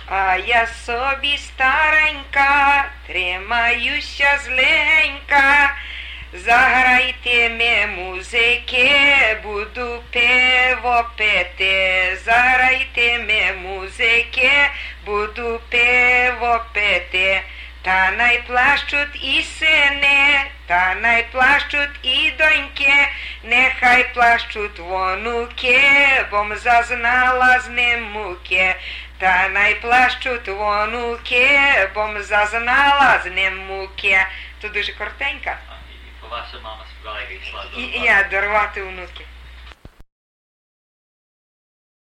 А я собі старенька, тримаюся зленька. Заграйте ми музики, буду пиво пити. Заграйте ми музики, буду пиво пити. Та найплащуть і сини, та найплащуть і доньки, нехай плащуть вонуки, бом зазнала з ним муки. Та найплащуть вонуки, бом зазнала з ним муки. То дуже коротенька. І ваша мама співала, як йшла до І я дарувати внуки.